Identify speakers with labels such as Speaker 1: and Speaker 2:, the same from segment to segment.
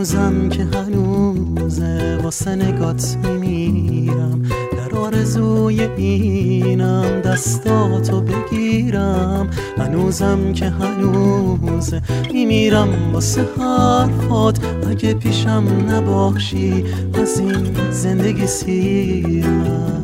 Speaker 1: هنوزم که هنوزه واسه نگات میمیرم، در آرزوی اینم دستاتو بگیرم. هنوزم که هنوزه میمیرم واسه حرفات، اگه پیشم نباشی از این زندگی سیرم.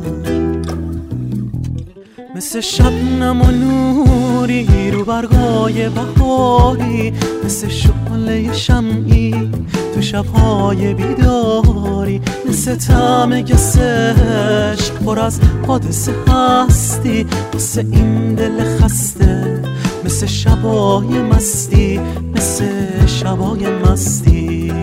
Speaker 1: مثل شبنم و نوری رو برگای بهاری، مثل شعله شمعی تو شبهای بیداری، مثل طعم گسش پر از حادثه هستی واسه این دل خسته، مثل شبای مستی، مثل شبای مستی.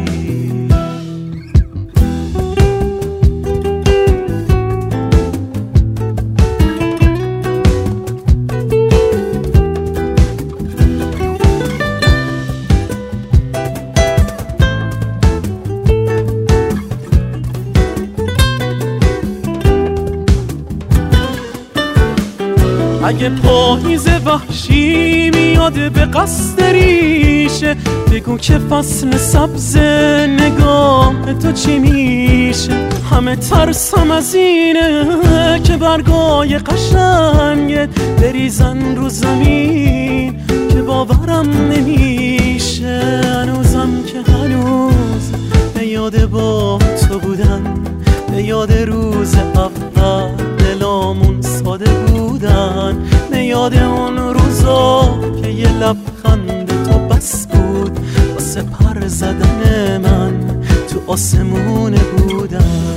Speaker 1: اگه پاییز وحشی میاد به قصد ریشه، بگو که فصل سبز نگاه تو چی میشه. همه ترسم از اینه که برگای قشنگت بریزن رو زمین که باورم نمیشه. هنوزم که هنوز به یاد با تو بودن، به یاد روز اول دلامون ساده بودن، به یاد اون روزا که یه لبخند تو بس بود واسه پر زدن من تو آسمون بودن.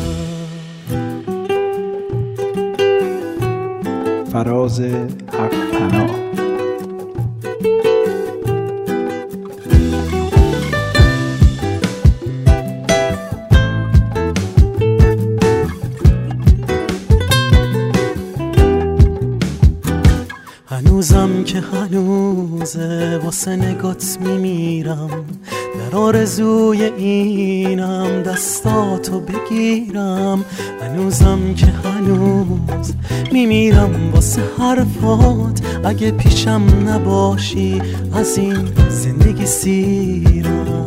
Speaker 2: فراز حق‌پناه.
Speaker 1: هنوزم که هنوزه واسه نگات میمیرم، در آرزوی اینم دستاتو بگیرم. هنوزم که هنوز میمیرم واسه حرفات، اگه پیشم نباشی از این زندگی سیرم.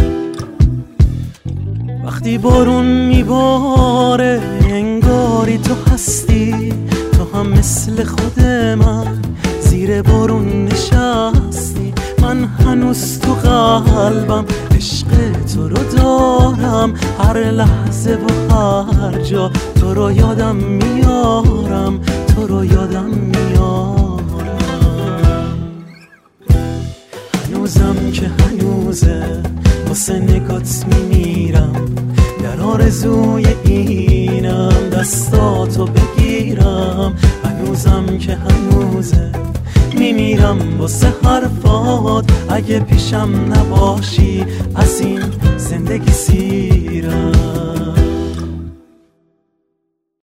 Speaker 1: وقتی بارون میباره انگاری تو هستی، تو هم مثل خود من زیر بارون نشستی. من هنوز تو قلبم عشق تو رو دارم، هر لحظه و هر جا تو رو یادم میارم، تو رو یادم میارم. هنوزم که هنوزه واسه نگات میمیرم، در آرزوی اینم دستاتو بگیرم. هنوزم که هنوزه میمیرم واسه حرفات، اگه پیشم نباشی از این زندگی سیرم.